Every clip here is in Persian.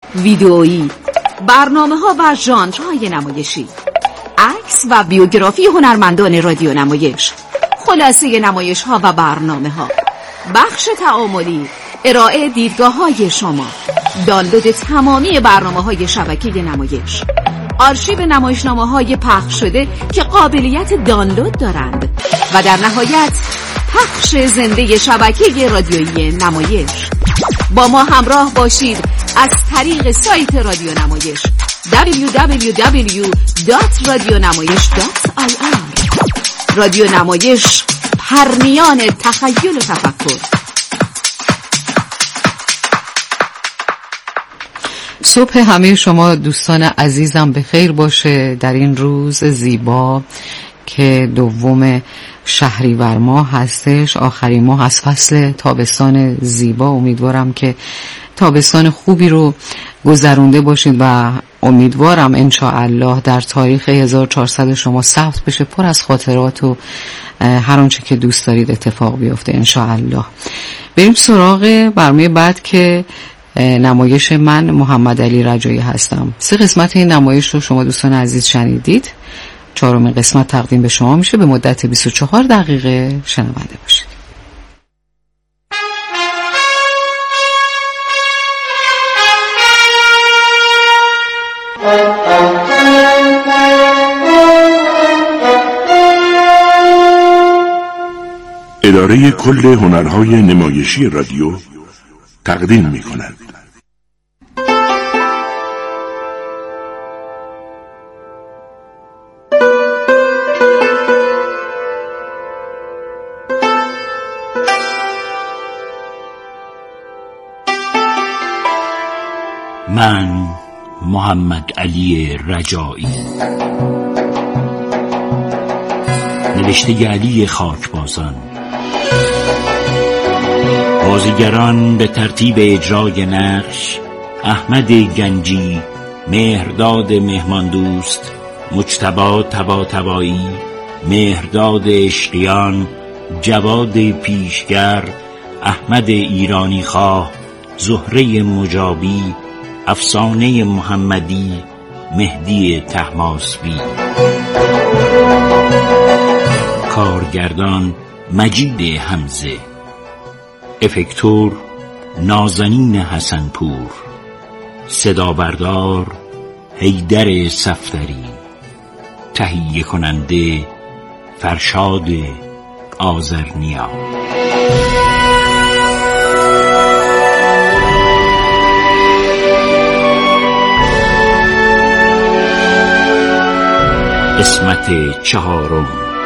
ویدئویی، برنامه‌ها و ژانرهای نمایشی، عکس و بیوگرافی هنرمندان رادیو نمایش، خلاصه نمایش‌ها و برنامه‌ها، بخش تعاملی، ارائه دیدگاه‌های شما، دانلود تمامی برنامه‌های شبکه نمایش، آرشیو نمایشنامه‌های پخش شده که قابلیت دانلود دارند و در نهایت پخش زنده شبکه رادیویی نمایش. با ما همراه باشید از طریق سایت رادیو نمایش www.radionamayish.ir. رادیو نمایش، پرنیان تخیل و تفکر. صبح همه شما دوستان عزیزم به خیر باشه در این روز زیبا که 2 شهریور ماه هستش، آخرین ماه از فصل تابستان زیبا. امیدوارم که تابستان خوبی رو گذرونده باشید و امیدوارم انشاءالله در تاریخ 1400 شما ثبت بشه، پر از خاطرات و هر آنچه که دوست دارید اتفاق بیفته انشاءالله. بریم سراغ برنامه بعد که نمایش من محمد علی رجایی هستم. 3 قسمت این نمایش رو شما دوستان عزیز شنیدید. 4مین قسمت تقدیم به شما میشه. به مدت 24 دقیقه شنونده باشید. اداره کل هنرهای نمایشی رادیو تقدیم می‌کند. من محمد علی رجایی، نوشته علی خاکبازان. بازیگران به ترتیب اجرای نقش: احمد گنجی، مهرداد مهماندوست، مجتبی طباطبایی، مهرداد اشقیان، جواد پیشگر، احمد ایرانی خواه، زهره مجابی، افسانه محمدی، مهدی طهماسبی. کارگردان مجید حمزه، افکتور نازنین حسنپور، صدا بردار حیدر صفدری، تهیه کننده فرشاد آذرنیا. قسمت 4.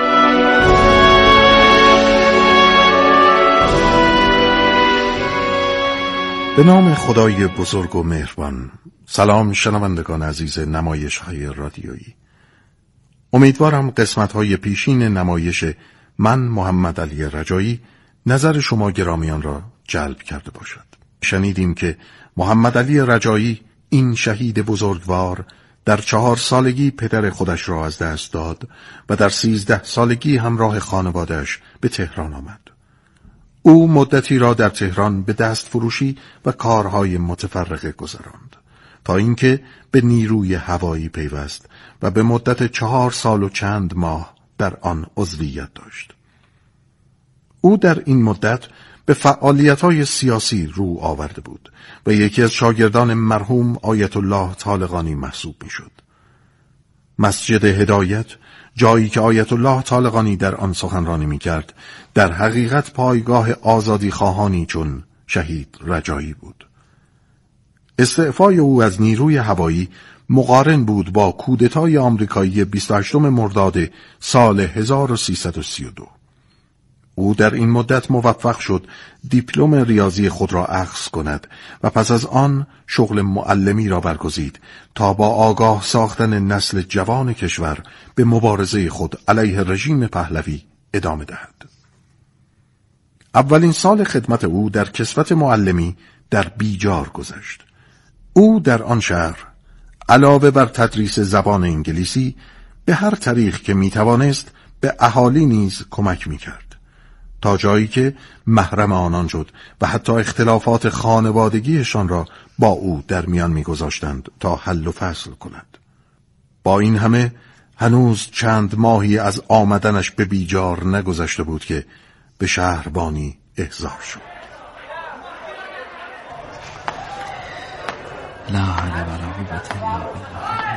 به نام خدای بزرگ و مهربان. سلام شنوندگان عزیز نمایش های رادیویی. امیدوارم قسمت های پیشین نمایش من محمد علی رجایی نظر شما گرامیان را جلب کرده باشد. شنیدیم که محمد علی رجایی، این شهید بزرگوار، در 4 سالگی پدر خودش را از دست داد و در 13 سالگی همراه خانواده‌اش به تهران آمد. او مدتی را در تهران به دست فروشی و کارهای متفرقه گذراند تا اینکه به نیروی هوایی پیوست و به مدت 4 سال و چند ماه در آن عضویت داشت. او در این مدت به فعالیت‌های سیاسی رو آورده بود و یکی از شاگردان مرحوم آیت الله طالقانی محسوب می‌شد. مسجد هدایت، جایی که آیت الله طالقانی در آن سخنرانی می‌کرد، در حقیقت پایگاه آزادی خواهانی چون شهید رجایی بود. استعفای او از نیروی هوایی مقارن بود با کودتای آمریکایی 28 مرداد سال 1332. او در این مدت موفق شد دیپلم ریاضی خود را اخذ کند و پس از آن شغل معلمی را برگزید تا با آگاه ساختن نسل جوان کشور به مبارزه خود علیه رژیم پهلوی ادامه دهد. اولین سال خدمت او در کسوت معلمی در بیجار گذشت. او در آن شهر علاوه بر تدریس زبان انگلیسی به هر طریق که میتوانست به اهالی نیز کمک میکرد تا جایی که محرم آنان شد و حتی اختلافات خانوادگیشان را با او در میان می‌گذاشتند تا حل و فصل کند. با این همه هنوز چند ماهی از آمدنش به بیجار نگذشته بود که به شهربانی احضار شد. لا حول ولا قوة الا بالله.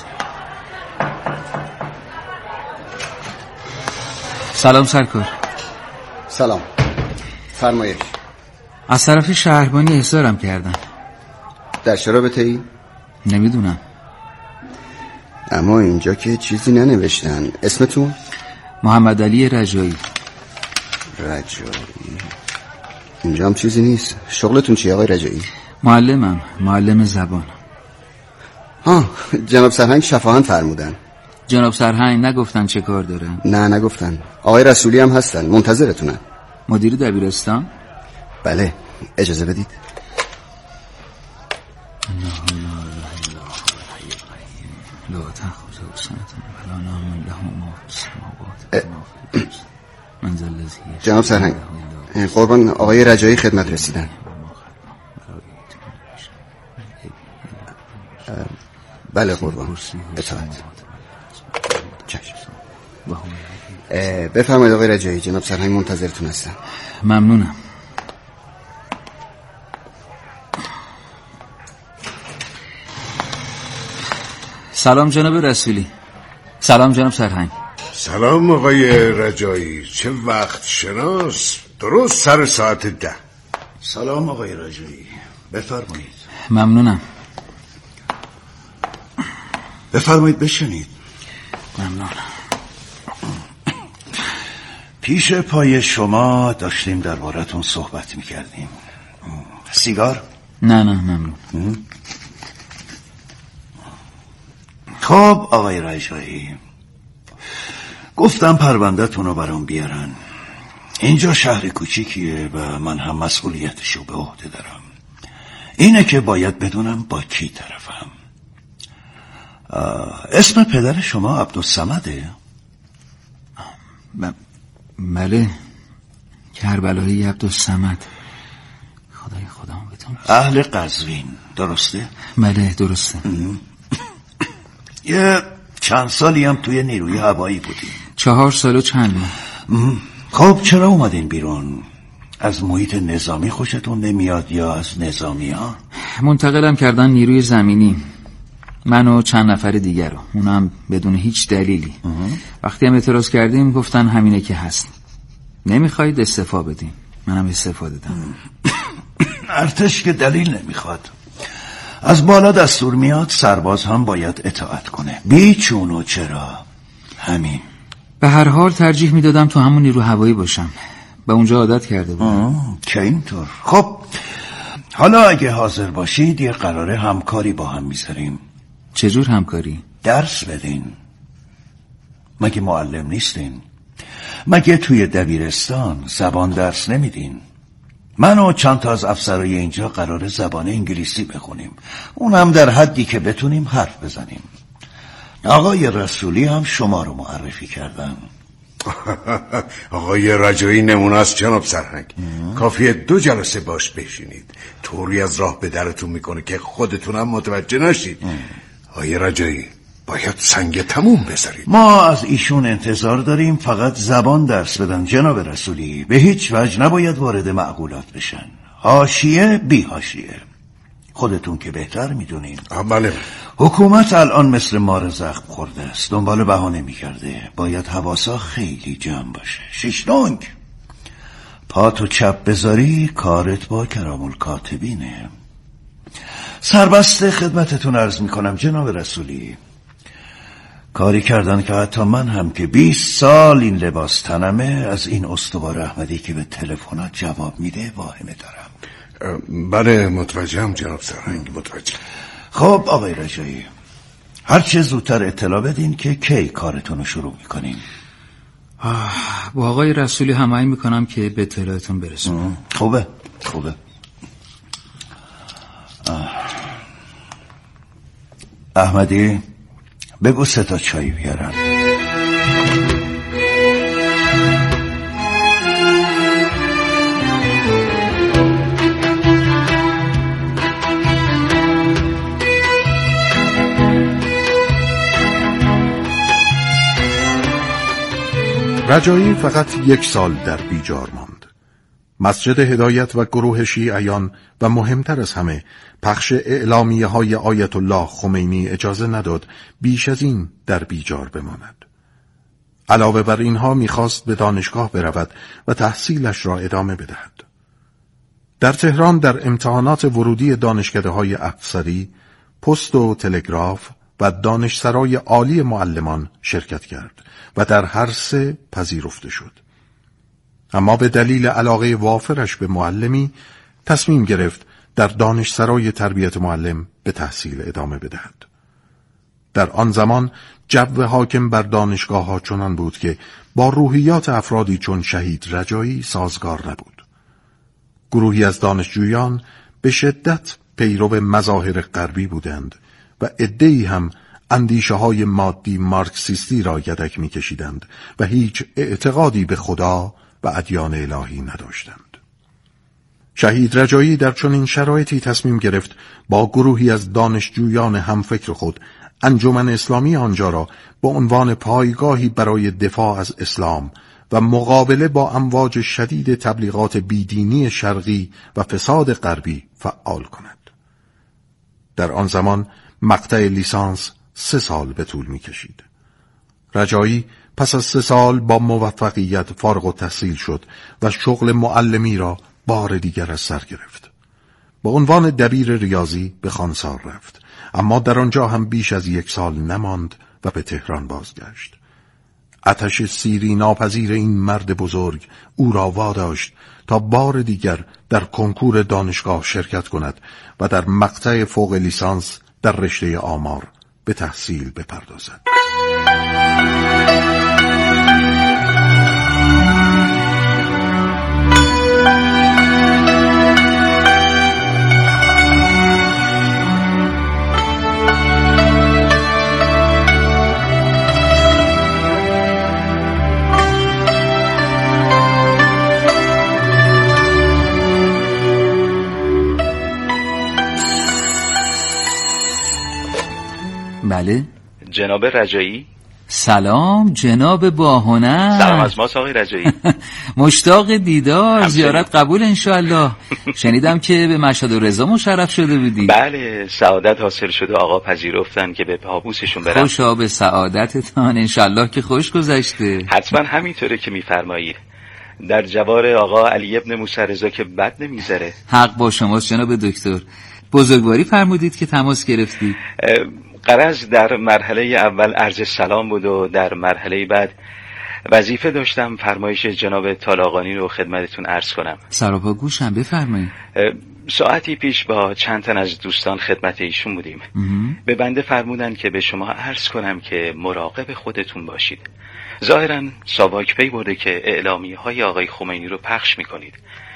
سلام سرکار. سلام. فرمایش. از طرف شهربانی احضارم کردن. در چه رابطه‌ای؟ نمیدونم. اما اینجا که چیزی ننوشتن. اسمتون؟ محمد علی رجایی. رجایی. اینجا هم چیزی نیست. شغلتون چیه آقای رجایی؟ معلمم، معلم زبان. جناب سرهنگ شفاهن فرمودن. جناب سرهنگ نگفتن چه کار دارن؟ نه نگفتن. آقای رسولی هم هستن، منتظرتونن. مدیر دبیرستان؟ بله، اجازه بدید. لا تأخذه سنة ولا نوم له ما في السماوات وما في الأرض من ذا الذي جناب سرهنگ، قربان آقای رجایی خدمت رسیدن. بله قربان، اطاعت. چشم. بفرمایید آقای رجایی، جناب سرهنگ منتظرتون هستن. ممنونم. سلام جناب رسولی. سلام جناب سرهنگ. سلام آقای رجایی، چه وقت شناس، درست سر ساعت 10. سلام آقای رجایی، بفرمایید. ممنونم. بفرمایید بشینید. ممنون. پیش پای شما داشتیم دربارتون صحبت میکردیم. سیگار؟ نه ممنون. خب آقای رجایی، گفتم پرونده‌تون رو برام بیارن. اینجا شهر کوچیکیه و من هم مسئولیتشو به عهده دارم. اینه که باید بدونم با کی طرفم. اسم پدر شما عبدالصمده؟ بله، کربلایی عبدالصمد. خدای خودم بتون. اهل قزوین درسته؟ بله درسته. یه چند سالی هم توی نیروی هوایی بودیم. 4 سال و چند ماه. خب چرا اومدین بیرون؟ از محیط نظامی خوشتون نمیاد یا از نظامی ها؟ منتقلم کردن نیروی زمینی، من و چند نفر دیگر رو، اونم بدون هیچ دلیلی. وقتی هم اعتراض کردیم گفتن همینه که هست، نمیخواید استعفا بدیم. منم استعفا دادم. ارتش که دلیل نمیخواد، از بالا دستور میاد سرباز هم باید اطاعت کنه، بیچون و چرا. همین. به هر حال ترجیح میدادم تو همون نیرو هوایی باشم، به اونجا عادت کرده بودم. که اینطور. خب حالا اگه حاضر باشید یه قراره همکاری با هم میذاریم. چجور همکاری؟ درس بدین. مگه معلم نیستین؟ مگه توی دبیرستان زبان درس نمیدین؟ من و چند تا از افسرای اینجا قراره زبان انگلیسی بخونیم، اونم در حدی که بتونیم حرف بزنیم. آقای رسولی هم شما رو معرفی کردن. آقای رجایی نمونه است جناب سرهنگ. کافیه 2 جلسه باش بشینید، طوری از راه به درتون میکنه که خودتونم متوجه نشید. آقای رجایی باید سنگ تموم بذارید. ما از ایشون انتظار داریم فقط زبان درس بدن جناب رسولی، به هیچ وجه نباید وارد معقولات بشن. حاشیه بی حاشیه، خودتون که بهتر میدونین. بله. حکومت الان مثل مار زخم خورده است، دنبال بهانه میکرده. باید حواسا خیلی جمع باشه. 6 پاتو چپ بذاری کارت با کرام الکاتبینه. سربسته خدمتتون عرض میکنم جناب رسولی، کاری کردن که حتی من هم که 20 سال این لباس تنمه از این استوار احمدی که به تلفنات جواب میده واهمه دارم. بله متوجهم جناب سرهنگ، متوجه. خب آقای رجایی، هر چه زودتر اطلاع بدین که کی کارتون رو شروع میکنین. با آقای رسولی هماهنگ میکنم که به اطلاعتون برسونم. خوبه. احمدی بگو 3 تا چای بیارن. رجایی فقط 1 سال در بیجار ماند. مسجد هدایت و گروه شیعیان و مهمتر از همه پخش اعلامیه های آیت الله خمینی اجازه نداد بیش از این در بیجار بماند. علاوه بر اینها میخواست به دانشگاه برود و تحصیلش را ادامه بدهد. در تهران در امتحانات ورودی دانشکده‌های افسری، پست و تلگراف و دانشسرای عالی معلمان شرکت کرد و در هر 3 پذیرفته شد. اما به دلیل علاقه وافرش به معلمی تصمیم گرفت در دانشسرای تربیت معلم به تحصیل ادامه بدهد. در آن زمان جو حاکم بر دانشگاه‌ها چنان بود که با روحیات افرادی چون شهید رجایی سازگار نبود. گروهی از دانشجویان به شدت پیرو مظاهر غربی بودند و عده‌ای هم اندیشه‌های مادی مارکسیستی را یدک می‌کشیدند و هیچ اعتقادی به خدا و ادیان الهی نداشتند. شهید رجایی در چنین شرایطی تصمیم گرفت با گروهی از دانشجویان همفکر خود انجمن اسلامی آنجا را به عنوان پایگاهی برای دفاع از اسلام و مقابله با امواج شدید تبلیغات بیدینی شرقی و فساد غربی فعال کند. در آن زمان مقطع لیسانس 3 سال به طول می کشید. رجایی پس از 3 سال با موفقیت فارغ التحصیل شد و شغل معلمی را بار دیگر از سر گرفت. به عنوان دبیر ریاضی به خانسار رفت، اما در آنجا هم بیش از 1 سال نماند و به تهران بازگشت. آتش سیری ناپذیر این مرد بزرگ او را واداشت تا بار دیگر در کنکور دانشگاه شرکت کند و در مقطع فوق لیسانس در رشته آمار به تحصیل بپردازد. بله جناب رجایی. سلام جناب باهنر. سلام از ماست آقای رجایی. مشتاق دیدار، زیارت قبول انشالله. شنیدم که به مشهد و رضا مشرف شده بودی. بله سعادت حاصل شده، آقا پذیرفتن که به پابوسشون برم. خوشا به سعادتتان، انشالله که خوش گذشته. حتما همینطوره که میفرمایید. در جوار آقا علی ابن موسی رضا که بد نمیذاره. حق با شماست جناب دکتر. بزرگواری فرمودید که تماس گرفتید. غرض در مرحله اول عرض سلام بود و در مرحله بعد وظیفه داشتم فرمایش جناب طالاقانی رو خدمتتون عرض کنم. سراپا گوشم، بفرمایید. ساعتی پیش با چند تن از دوستان خدمت ایشون بودیم. به بنده فرمودن که به شما عرض کنم که مراقب خودتون باشید. ظاهراً ساواک پی بوده که اعلامیه‌های آقای خمینی رو پخش میکنید.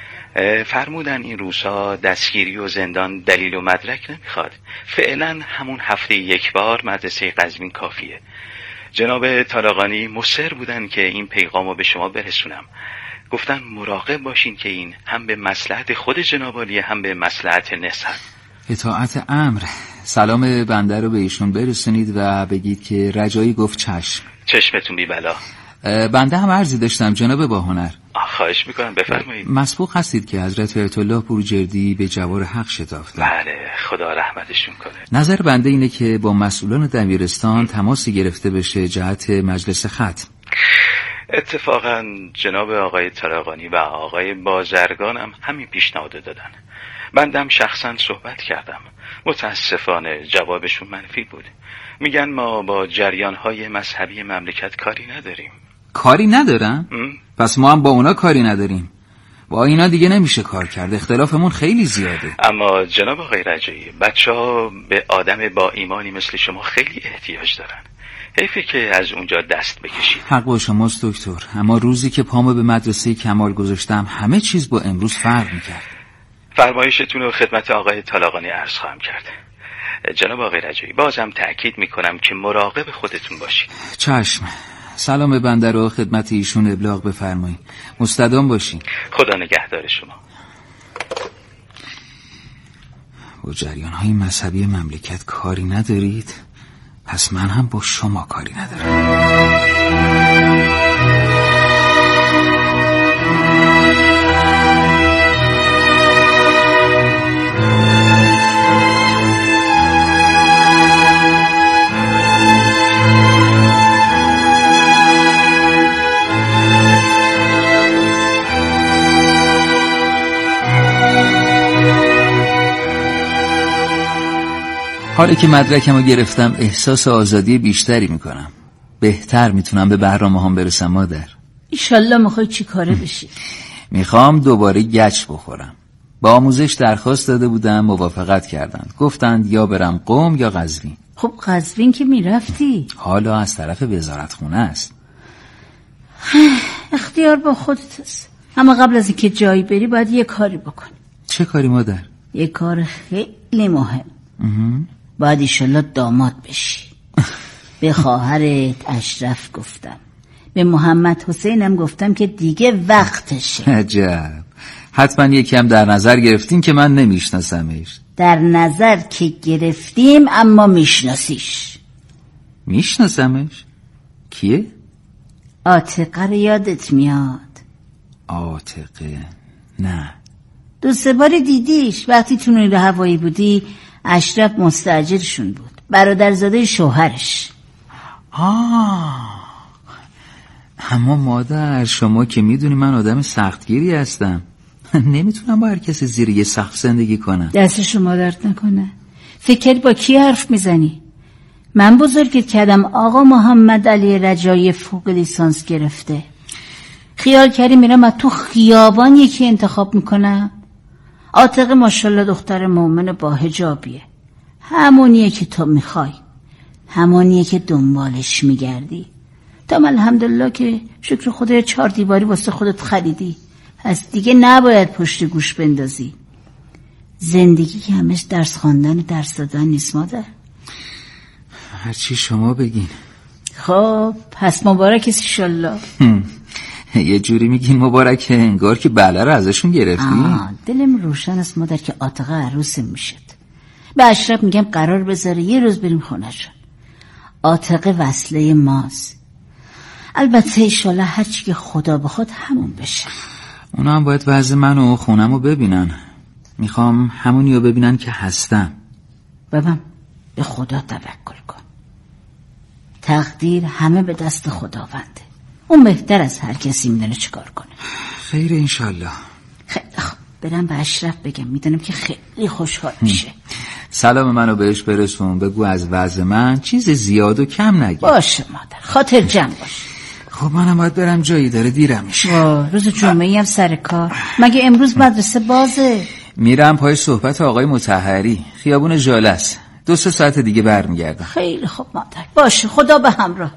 فرمودن این روزها دستگیری و زندان دلیل و مدرک نمیخواد، فعلا همون هفته 1 بار مدرسه قزوین کافیه. جناب طالاقانی مصر بودن که این پیغامو به شما برسونم. گفتن مراقب باشین که این هم به مصلحت خود جناب عالی هم به مصلحت نسل. اطاعت امر. سلام بنده رو به ایشون برسونید و بگید که رجایی گفت چشم. چشمتون بی بلا. بنده هم عرضی داشتم جناب باهنر. خواهش میکنم بفرمایید. مسبوق هستید که حضرت آیت الله پورجردی به جوار حق شتافتند. بله خدا رحمتشون کنه. نظر بنده اینه که با مسئولان دبیرستان تماسی گرفته بشه جهت مجلس ختم. اتفاقا جناب آقای طالاقانی و آقای بازرگان هم همین پیشنهاد دادن. بندم شخصا صحبت کردم. متاسفانه جوابشون منفی بود. میگن ما با جریانهای مذهبی مملکت کاری نداریم. کاری ندارن؟ پس ما هم با اونا کاری نداریم. با اینا دیگه نمیشه کار کرد، اختلافمون خیلی زیاده. اما جناب آقای رجایی، بچه‌ها به آدم با ایمانی مثل شما خیلی احتیاج دارن. حیفه که از اونجا دست بکشید. حق با شماست دکتر، اما روزی که پامو به مدرسه کمال گذاشتم همه چیز با امروز فرق میکرد. فرمایشتون رو خدمت آقای طالاقانی عرض خواهم کرد. جناب آقای رجایی، بازم تأکید میکنم که مراقب خودتون باشید. چشم. سلام بنده رو خدمت ایشون ابلاغ بفرمایید. مستدام باشین. خدا نگهدار شما. با جریان‌های مذهبی مملکت کاری ندارید؟ پس من هم با شما کاری ندارم. حالا که مدرکمو گرفتم احساس آزادی بیشتری میکنم. بهتر میتونم به برنامه هم برسم مادر. ایشالله. میخوای چی کاره بشی؟ میخوام دوباره گچ بخورم. با آموزش درخواست داده بودم، موافقت کردند. گفتند یا برم قم یا قزوین. خب قزوین که میرفتی؟ حالا از طرف وزارتخونه است. اختیار با خودت است. اما قبل از اینکه جایی بری باید یه کاری بکنی. چه کاری مادر؟ یه کار خیلی مهم. باید ایشالله داماد بشی. به خواهرت اشرف گفتم، به محمد حسینم گفتم که دیگه وقتشه. عجب. حتما یکم در نظر گرفتین که من نمیشناسمش. در نظر که گرفتیم اما میشناسیش. میشناسمش؟ کیه؟ عاتقه رو یادت میاد؟ عاتقه؟ نه. 2-3 بار دیدیش وقتی تو نیرو هوایی بودی. اشرف مستاجرشون بود، برادرزاده شوهرش. اما مادر شما که میدونی من آدم سختگیری هستم. نمیتونم با هر کسی زیر یه سقف زندگی کنم. دست شما درد نکنه. فکر با کی حرف میزنی؟ من بزرگت کردم آقا محمد علی رجایی فوق لیسانس گرفته. خیال کردی میرم از تو خیابان یکی انتخاب میکنم؟ عاتقه ماشاءالله دختر مومن با حجابیه. همونیه که تو میخوای، همونیه که دنبالش میگردی. تام الحمدلله که شکر خدا 4 دیواری واسه خودت خریدی، پس دیگه نباید پشت گوش بندازی. زندگی که همش درس خواندن و درس دادن نیست مادر. هرچی شما بگین. خب پس مبارک ایشالله. یه جوری میگین مبارکه انگار که بله رو ازشون گرفتی. دلم روشن است مادر که عاتقه عروسم میشد. به اشرف میگم قرار بذاره یه روز بریم خونه‌شون. عاتقه وصله ماست. البته ایشالله هرچی که خدا بخواد همون بشه. اونا هم باید وضع من و خونم رو ببینن. میخوام همونی رو ببینن که هستم. ببین به خدا توکل کن. تقدیر همه به دست خداونده. اون بهتر از هر کسی میدونه چیکار کنه. خیر انشالله. خیلی خب برم به اشرف بگم، میدونم که خیلی خوشحال میشه. سلام منو بهش برسون، بگو از وضع من چیز زیاد و کم نگی. باشه مادر، خاطر جمع باش. خب منم باید برم جایی، داره دیرم میشه. روز جمعه‌ای هم سر کار. مگه امروز مدرسه بازه؟ میرم پای صحبت آقای مطهری، خیابون ژالس. 2-3 ساعت دیگه برمیگردم. خیلی خوب مادر، باشه خدا به همراهت.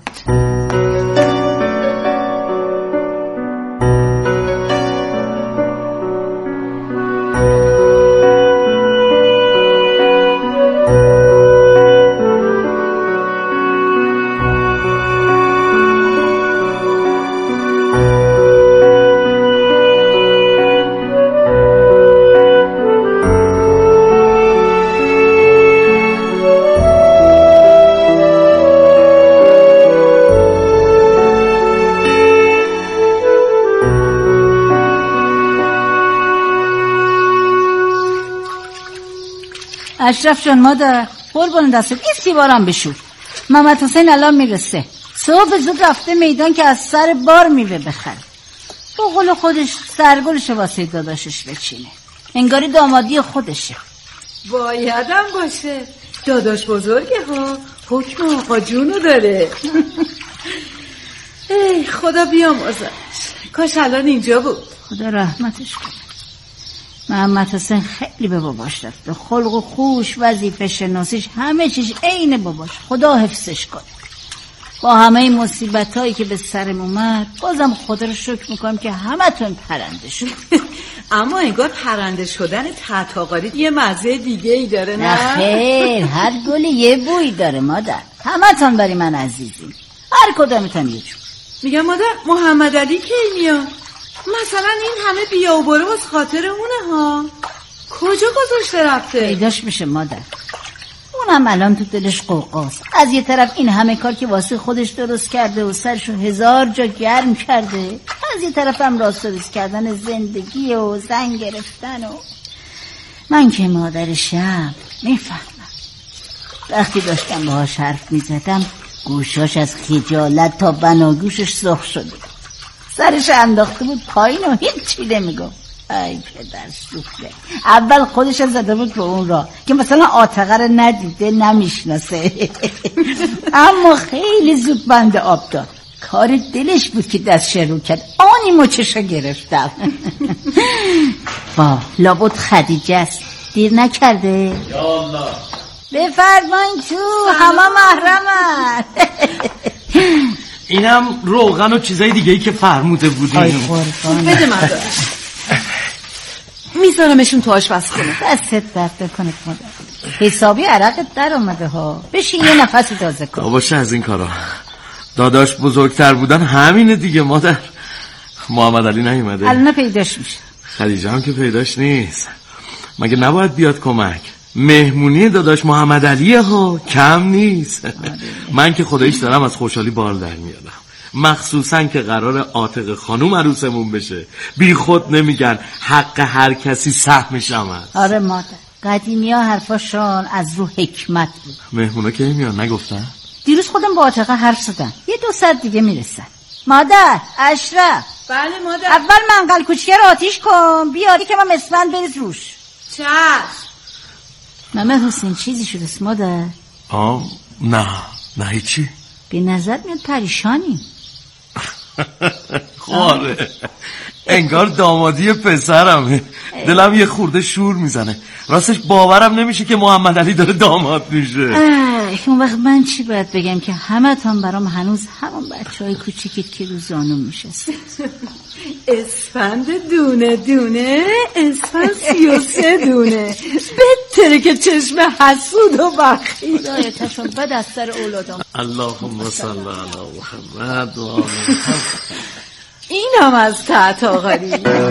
اشرف جان مادر قربون دستت، این سیبارم بشور. محمد حسین الان میرسه. صبح زود رفته میدان که از سر بار میوه بخره. با قول خودش سرگلش واسه داداشش بچینه، انگاری دامادی خودشه. بایدم باشه، داداش بزرگه ها، حکم آقا جونو داره. ای خدا بیامرزش، کاش الان اینجا بود. خدا رحمتش کنه. محمد حسین خیلی به باباش رفته، خلق و خوش، وظیفه شناسیش، همه چیش عین باباش. خدا حفظش کنه. با همه مصیبتایی که به سرم اومد بازم خدا رو شکر میکنم که همتون پرنده شد. اما انگار پرنده شدن تحتاقاری یه مزه دیگه ای داره. نه خیر، هر گلی یه بوی داره مادر. همتون برای من عزیزین، هر کدامتون یه جور. میگم مادر محمد علی کی میاد؟ مثلا این همه بیا و برو باز خاطر اونه ها. کجا گذاشته رفته؟ پیداش میشه مادر. اونم الان تو دلش قوقاست. از یه طرف این همه کار که واسه خودش درست کرده و سرشو 1000 جا گرم کرده، از یه طرف هم راست درست کردن زندگی و زن گرفتن. و من که مادرشم میفهمم. وقتی داشتم باهاش حرف میزدم گوشاش از خجالت تا بناگوشش سرخ شده، سرش انداخته بود پایین و هیچ چی نمیگفت. ای پدر سوخته. اول خودش زده بود به اون را که مثلا عاتقه رو ندیده نمیشناسه. اما خیلی زود بند آب داد. کار دلش بود که دست رو کرد. آنی مچشو گرفتم. واه لابد خدیجه است. دیر نکرده؟ یا الله بفرمایین تو، همه محرمن. اینم روغن و چیزای دیگه‌ای که فرموده بودیم. بده من دارش میذارمشون تو آشپزخونه. دستت درد کنه مادر. حسابی عرقت در اومده ها. بشین یه نفس تازه کن. باشه از این کارا. داداش بزرگتر بودن همینه دیگه مادر. محمد علی نیومده؟ الان پیداش میشه. خدیجه هم که پیداش نیست. مگه نباید بیاد کمک؟ مهمونی داداش محمد علیه ها، کم نیست. من که خودش دارم از خوشحالی بال در میادم، مخصوصا که قرار عاتق خانوم عروسمون بشه. بی خود نمیگن حق هر کسی سهمش هم هست. آره مادر، قدیمی ها حرفاشان از رو حکمت بود. مهمونا که میان نگفتن؟ دیروز خودم با عاتقه حرف زدم، یه 2 ساعت دیگه میرسن. مادر، اشرف. بله مادر. اول منقل کوچیک رو آتیش کن، بیاری که ما مسفند بریز روش. چشم. محمد حسین چیزی شده است مادر؟ نه هیچی. به نظر میاد پریشانی. خواره انگار دامادی پسرمه. دلم یه خورده شور میزنه. راستش باورم نمیشه که محمد علی داره داماد میشه. اون وقت من چی باید بگم که همه تان برام هنوز همون بچه های کوچیکید که رو زانون میشست. اسفند دونه دونه، اسفند 33 دونه. بهتره که چشم حسود و بخیل هدایتشون بد از سر اولادم. اللهم صل علی محمد و آل محمد. اینم از تحت آقایی.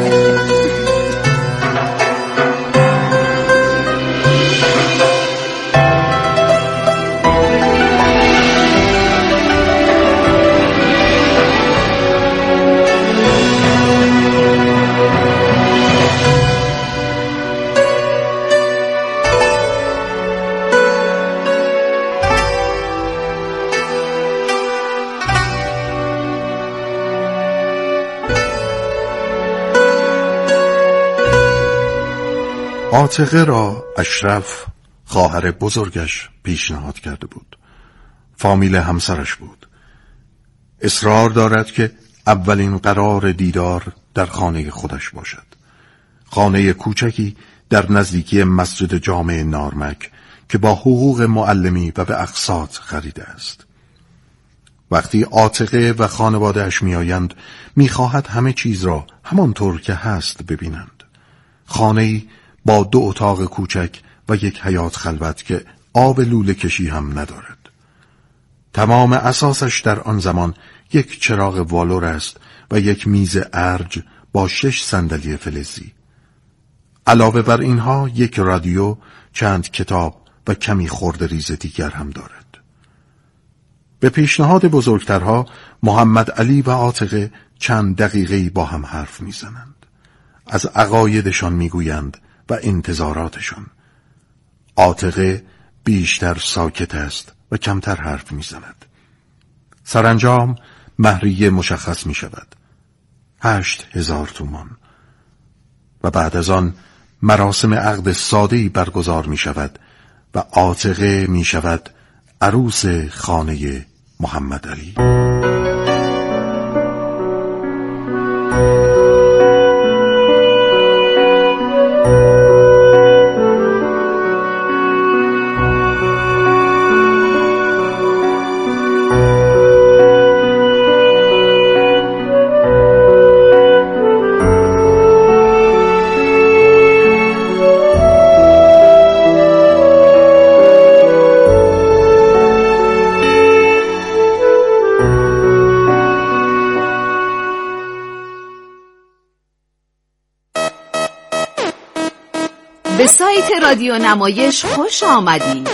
عاتقه را اشرف خواهر بزرگش پیشنهاد کرده بود. فامیل همسرش بود. اصرار دارد که اولین قرار دیدار در خانه خودش باشد. خانه کوچکی در نزدیکی مسجد جامع نارمک که با حقوق معلمی و به اقساط خریده است. وقتی عاتقه و خانواده‌اش میآیند می‌خواهد همه چیز را همانطور که هست ببینند. خانه‌ای با 2 اتاق کوچک و 1 حیاط خلوت که آب لوله کشی هم ندارد. تمام اساسش در آن زمان 1 چراغ والور است و 1 میز ارج با 6 صندلی فلزی. علاوه بر اینها 1 رادیو، چند کتاب و کمی خردریز دیگر هم دارد. به پیشنهاد بزرگترها محمد علی و عاتقه چند دقیقه‌ای با هم حرف میزنند. از عقایدشان میگویند و انتظاراتشان. عاتقه بیشتر ساکت است و کمتر حرف میزند. سرانجام مهریه مشخص می شود. 8,000 تومان. و بعد از آن مراسم عقد ساده‌ای برگزار می شود و عاتقه می شود عروس خانه محمد علی. به سایت رادیو نمایش خوش آمدید.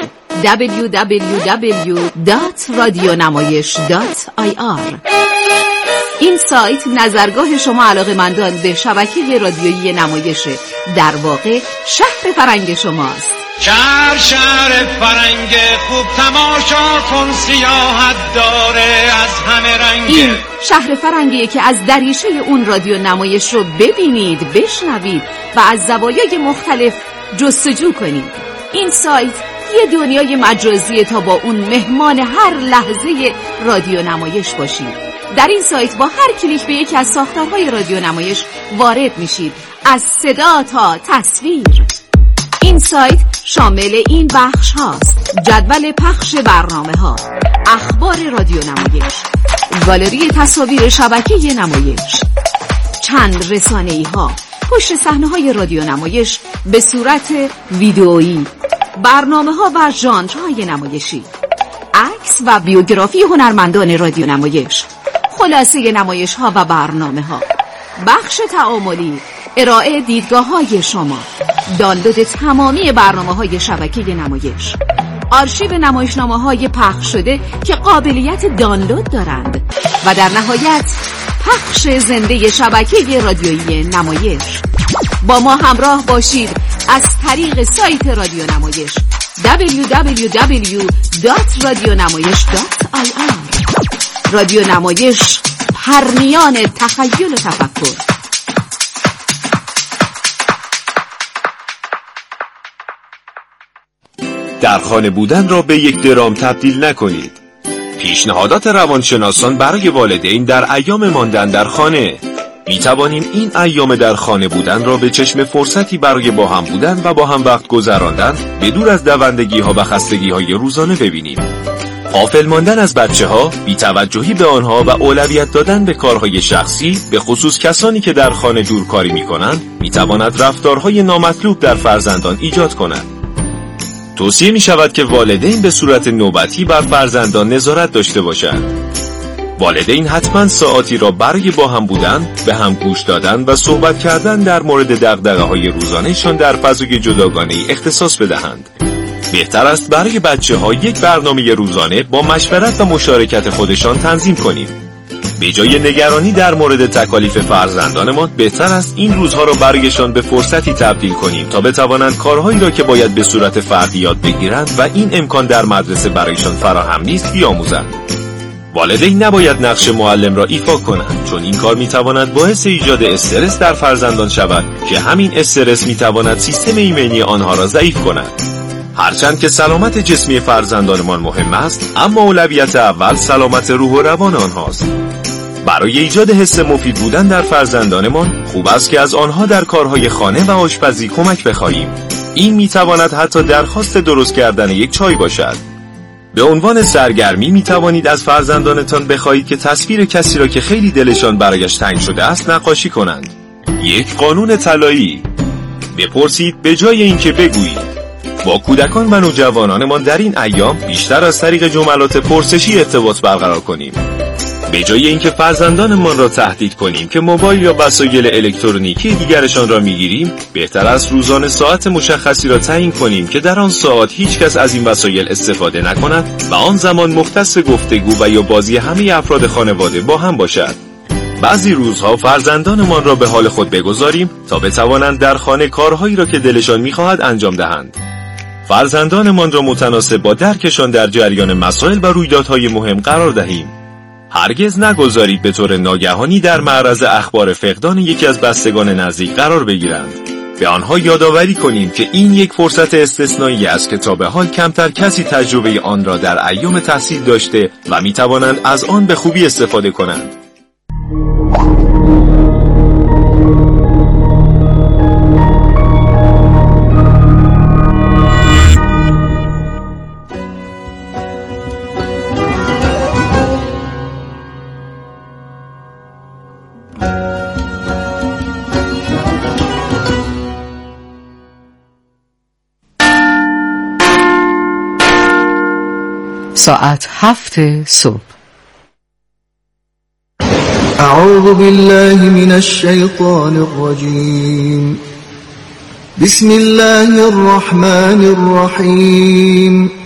www.radionamayish.ir این سایت نظرگاه شما علاقه‌مندان به شبکه رادیویی نمایش، در واقع شهر فرنگ شماست. شهر فرنگ خوب تماشا کن، سیاحت داره از همه رنگ. این شهر فرنگیه که از دریچه اون رادیو نمایش رو ببینید، بشنوید و از زوایای مختلف جستجو کنید. این سایت یه دنیای مجازیه تا با اون مهمان هر لحظه رادیو نمایش باشید. در این سایت با هر کلیک به یکی از ساختارهای رادیو نمایش وارد میشید، از صدا تا تصویر. این سایت شامل این بخش هاست: جدول پخش برنامه ها، اخبار رادیو نمایش، گالری تصاویر شبکه نمایش، چند رسانه‌ای ها، پشت صحنه های رادیو نمایش به صورت ویدئویی، برنامه ها و ژانرهای نمایشی، عکس و بیوگرافی هنرمندان رادیو نمایش، خلاصه نمایش ها و برنامه ها، بخش تعاملی، ارائه دیدگاه های شما، دانلود تمامی برنامه های شبکه نمایش، آرشیو نمایشنامه های پخش شده که قابلیت دانلود دارند و در نهایت پخش زنده شبکه رادیویی نمایش. با ما همراه باشید از طریق سایت رادیو نمایش www.radionamayish.ir. رادیو نمایش، پرمیان تخیل و تفکر. در خانه بودن را به یک درام تبدیل نکنید. پیشنهادات روانشناسان برای والدین در ایام ماندن در خانه. می توانیم این ایام در خانه بودن را به چشم فرصتی برای با هم بودن و با هم وقت گذراندن به دور از دوندگی ها و خستگی های روزانه ببینیم. غافل ماندن از بچه ها، بی‌توجهی به آنها و اولویت دادن به کارهای شخصی، به خصوص کسانی که در خانه دورکاری می کنند، می تواند رفتارهای نامطلوب در فرزندان ایجاد کند. توصیه می شود که والدین به صورت نوبتی بر فرزندان نظارت داشته باشند. والدین حتما ساعاتی را برای با هم بودن، به هم گوش دادن و صحبت کردن در مورد دغدغه‌های روزانه‌شان در فضای جداگانه‌ای اختصاص بدهند. بهتر است برای بچه‌ها یک برنامه روزانه با مشورت و مشارکت خودشان تنظیم کنیم. به جای نگرانی در مورد تکالیف فرزندانمان، بهتر است این روزها را برایشان به فرصتی تبدیل کنیم تا بتوانند کارهایی را که باید به صورت فردی یاد بگیرند و این امکان در مدرسه برایشان فراهم نیست بیاموزند. والدین نباید نقش معلم را ایفا کنند، چون این کار میتواند باعث ایجاد استرس در فرزندان شود که همین استرس میتواند سیستم ایمنی آنها را ضعیف کند. هرچند که سلامت جسمی فرزندانمان مهم است، اما اولویت اول سلامت روح و روان آنهاست. برای ایجاد حس مفید بودن در فرزندانمان خوب است که از آنها در کارهای خانه و آشپزی کمک بخواهیم. این میتواند حتی درخواست درست کردن یک چای باشد. به عنوان سرگرمی می توانید از فرزندانتان بخواهید که تصویر کسی را که خیلی دلشان برایش تنگ شده است نقاشی کنند. یک قانون طلایی: بپرسید به جای اینکه بگویید. با کودکان و نوجوانانمان در این ایام بیشتر از طریق جملات پرسشی ارتباط برقرار کنیم. به جای اینکه فرزندانمان را تهدید کنیم که موبایل یا وسایل الکترونیکی دیگرشان را میگیریم، بهتر است روزانه ساعت مشخصی را تعیین کنیم که در آن ساعت هیچ کس از این وسایل استفاده نکند و آن زمان مختص گفتگو و یا بازی همه افراد خانواده با هم باشد. بعضی روزها فرزندانمان را به حال خود بگذاریم تا بتوانند در خانه کارهایی را که دلشان می‌خواهد انجام دهند. فرزندانمان را متناسب با درکشان در جریان مسائل و رویدادهای مهم قرار دهیم. هرگز نگذارید به طور ناگهانی در معرض اخبار فقدان یکی از بستگان نزدیک قرار بگیرند. به آنها یادآوری کنیم که این یک فرصت استثنایی است که تا به حال کمتر کسی تجربه آن را در ایام تحصیل داشته و می‌توانند از آن به خوبی استفاده کنند. ساعت 7 صبح. اعوذ بالله من الشیطان الرجیم. بسم الله الرحمن الرحیم.